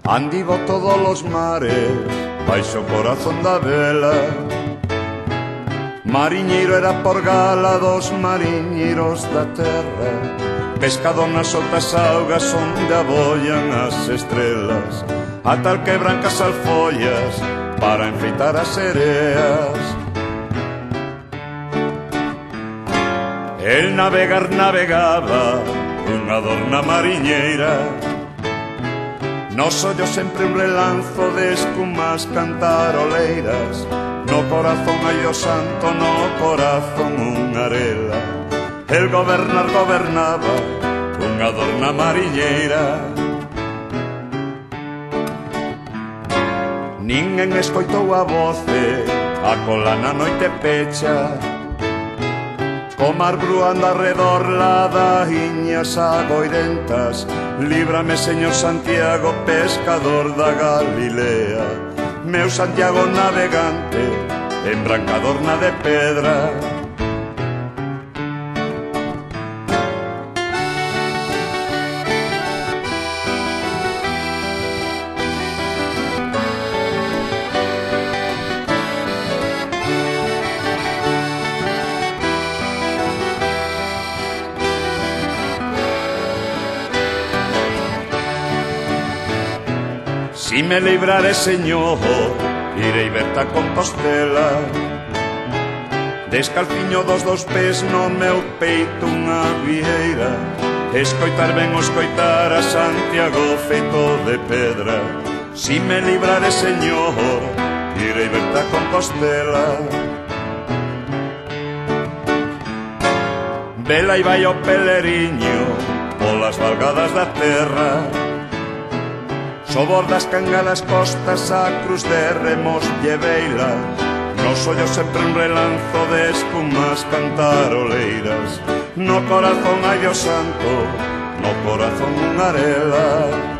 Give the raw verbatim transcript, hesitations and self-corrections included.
Andivo todos los mares baixo o corazón da vela. Mariñeiro era por gala dos mariñeiros da terra, pescador nas outras augas onde abollan as estrelas, a tal que brancas alfollas para enfeitar as sereas. El navegar navegaba unha dorna mariñeira, nos ollos sempre un relanzo de escumas cantaroleiras, no corazón hai o santo, no corazón unha arela. El gobernar gobernaba unha dorna mariñeira. Ninguén escoitou a voce, a cola na noite pecha, co mar bruando arredor ladaíñas agoirentas. Líbrame, Señor Santiago, pescador da Galilea, meu Santiago navegante, embrancador na de pedra. Si me librare, Señor, irei verte a Compostela, descalciño dos dos pés no meu peito unha vieira, escoitar ben o escoitar a Santiago feito de pedra. Si me librare, Señor, irei verte a Compostela. Vela e vai o peleriño polas valgadas da terra, sobor das cangalas costas a cruz de remos lleveila, nos ollos sempre un relanzo de espumas cantaroleiras, no corazón hai o santo, no corazón unha arela.